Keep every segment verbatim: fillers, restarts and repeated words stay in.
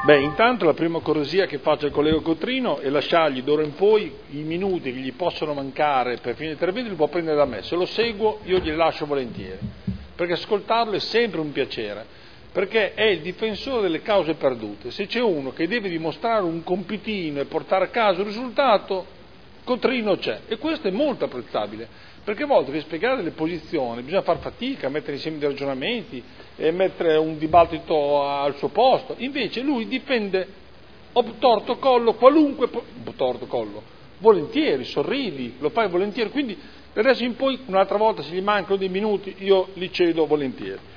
Beh, intanto la prima cortesia che faccio al collega Cotrino è lasciargli d'ora in poi i minuti che gli possono mancare per finire l'intervento, li può prendere da me. Se lo seguo io glieli lascio volentieri, perché ascoltarlo è sempre un piacere, perché è il difensore delle cause perdute. Se c'è uno che deve dimostrare un compitino e portare a casa un risultato, Cotrino c'è, e questo è molto apprezzabile, perché a volte per spiegare delle posizioni bisogna far fatica a mettere insieme dei ragionamenti e mettere un dibattito al suo posto. Invece lui difende torto collo qualunque, torto collo, volentieri, sorridi, lo fai volentieri, quindi da adesso in poi un'altra volta se gli mancano dei minuti io li cedo volentieri.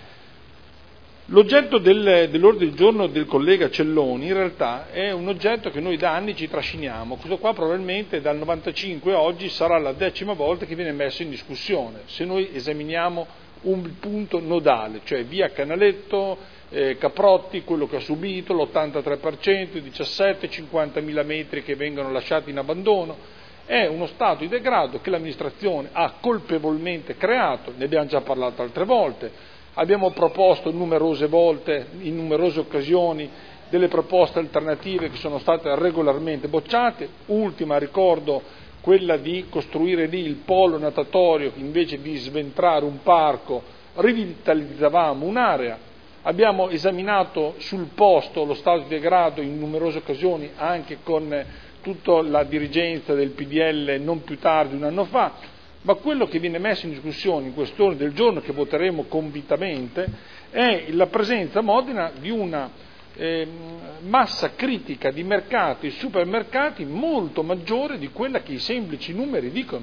L'oggetto del, dell'ordine del giorno del collega Celloni in realtà è un oggetto che noi da anni ci trasciniamo. Questo qua probabilmente dal novantacinque a oggi sarà la decima volta che viene messo in discussione, se noi esaminiamo un punto nodale, cioè via Canaletto, eh, Caprotti, quello che ha subito, l'ottantatré per cento, i diciassette cinquantamila metri che vengono lasciati in abbandono. È uno stato di degrado che l'amministrazione ha colpevolmente creato, ne abbiamo già parlato altre volte. Abbiamo proposto numerose volte, in numerose occasioni, delle proposte alternative che sono state regolarmente bocciate. Ultima, ricordo, quella di costruire lì il polo natatorio, invece di sventrare un parco, rivitalizzavamo un'area. Abbiamo esaminato sul posto lo stato di degrado in numerose occasioni, anche con tutta la dirigenza del P D L non più tardi di un anno fa. Ma quello che viene messo in discussione in quest'ordine del giorno, che voteremo convintamente, è la presenza a Modena di una eh, massa critica di mercati e supermercati molto maggiore di quella che i semplici numeri dicono.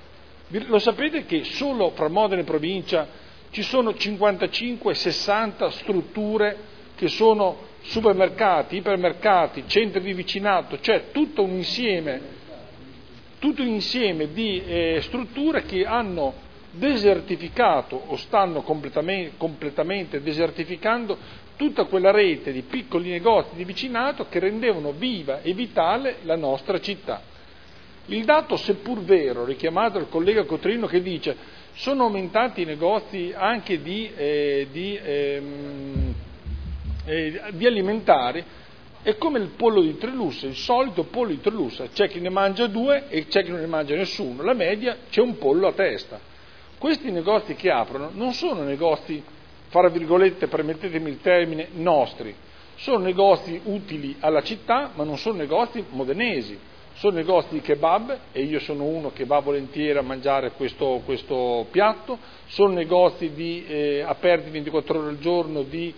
Lo sapete che solo fra Modena e provincia ci sono cinquantacinque sessanta strutture che sono supermercati, ipermercati, centri di vicinato, cioè tutto un insieme tutto un insieme di eh, strutture che hanno desertificato o stanno completamente, completamente desertificando tutta quella rete di piccoli negozi di vicinato che rendevano viva e vitale la nostra città. Il dato, seppur vero, richiamato dal collega Cotrino, che dice sono aumentati i negozi anche di, eh, di, ehm, eh, di alimentari, è come il pollo di Trilussa, il solito pollo di Trilussa, c'è chi ne mangia due e c'è chi non ne mangia nessuno, la media c'è un pollo a testa. Questi negozi che aprono non sono negozi, fra virgolette, permettetemi il termine, nostri, sono negozi utili alla città, ma non sono negozi modenesi, sono negozi di kebab, e io sono uno che va volentieri a mangiare questo, questo piatto, sono negozi di, eh, aperti ventiquattro ore al giorno di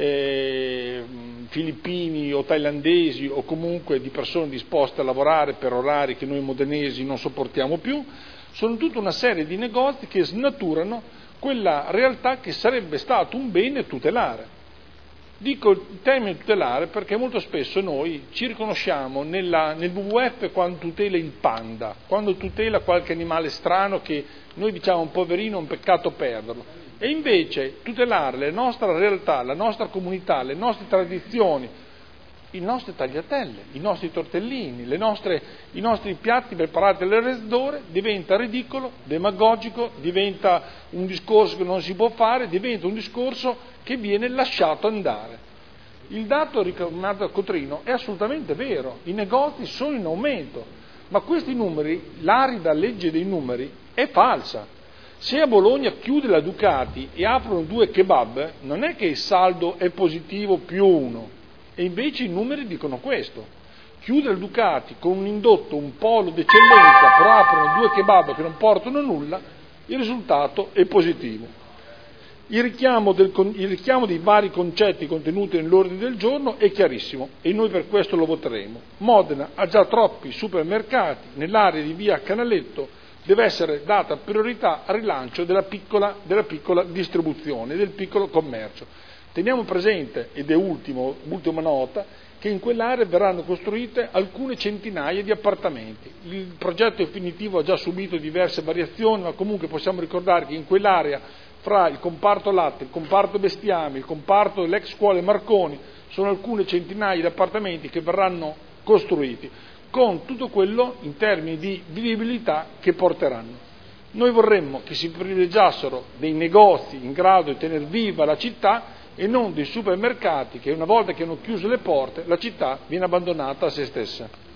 Eh, filippini o thailandesi o comunque di persone disposte a lavorare per orari che noi modenesi non sopportiamo più. Sono tutta una serie di negozi che snaturano quella realtà che sarebbe stato un bene tutelare. Dico il termine tutelare perché molto spesso noi ci riconosciamo nella, nel W W F quando tutela il panda, quando tutela qualche animale strano che noi diciamo un poverino, un peccato perderlo. E invece tutelare la nostra realtà, la nostra comunità, le nostre tradizioni, i nostri tagliatelle, i nostri tortellini, le nostre, i nostri piatti preparati alle raffreddore diventa ridicolo, demagogico, diventa un discorso che non si può fare, diventa un discorso che viene lasciato andare. Il dato richiamato da Cotrino è assolutamente vero, i negozi sono in aumento, ma questi numeri, l'arida legge dei numeri è falsa. Se a Bologna chiude la Ducati e aprono due kebab, non è che il saldo è positivo più uno, e invece i numeri dicono questo. Chiude la Ducati con un indotto, un polo d'eccellenza, però aprono due kebab che non portano nulla, il risultato è positivo. Il richiamo, del, il richiamo dei vari concetti contenuti nell'ordine del giorno è chiarissimo e noi per questo lo voteremo. Modena ha già troppi supermercati, nell'area di via Canaletto deve essere data priorità al rilancio della piccola, della piccola distribuzione, del piccolo commercio. Teniamo presente, ed è ultimo, ultima nota, che in quell'area verranno costruite alcune centinaia di appartamenti. Il progetto definitivo ha già subito diverse variazioni, ma comunque possiamo ricordare che in quell'area, fra il comparto latte, il comparto bestiame, il comparto dell'ex scuole Marconi, sono alcune centinaia di appartamenti che verranno costruiti, con tutto quello in termini di vivibilità che porteranno. Noi vorremmo che si privilegiassero dei negozi in grado di tener viva la città e non dei supermercati che una volta che hanno chiuso le porte la città viene abbandonata a se stessa.